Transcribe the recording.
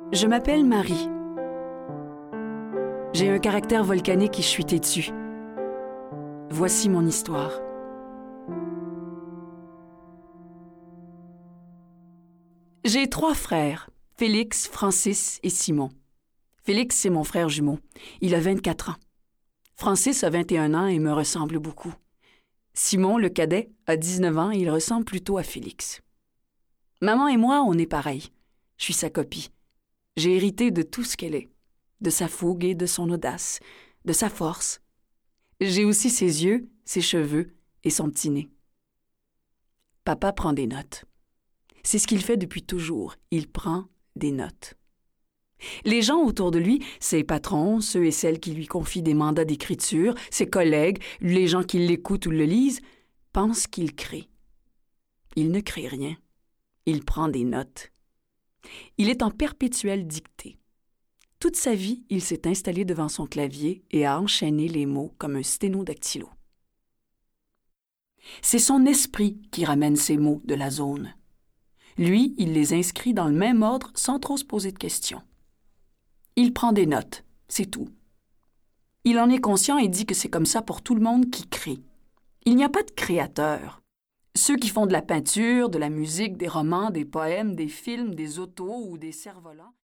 Je m'appelle Marie. J'ai un caractère volcanique et je suis têtue. Voici mon histoire. J'ai 3 frères, Félix, Francis et Simon. Félix, c'est mon frère jumeau. Il a 24 ans. Francis a 21 ans et me ressemble beaucoup. Simon, le cadet, a 19 ans et il ressemble plutôt à Félix. Maman et moi, on est pareils. Je suis sa copie. J'ai hérité de tout ce qu'elle est, de sa fougue et de son audace, de sa force. J'ai aussi ses yeux, ses cheveux et son petit nez. Papa prend des notes. C'est ce qu'il fait depuis toujours. Il prend des notes. Les gens autour de lui, ses patrons, ceux et celles qui lui confient des mandats d'écriture, ses collègues, les gens qui l'écoutent ou le lisent, pensent qu'il crée. Il ne crée rien. Il prend des notes. Il est en perpétuelle dictée. Toute sa vie, il s'est installé devant son clavier et a enchaîné les mots comme un sténodactylo. C'est son esprit qui ramène ces mots de la zone. Lui, il les inscrit dans le même ordre sans trop se poser de questions. Il prend des notes, c'est tout. Il en est conscient et dit que c'est comme ça pour tout le monde qui crée. Il n'y a pas de créateur. Ceux qui font de la peinture, de la musique, des romans, des poèmes, des films, des autos ou des cerfs-volants...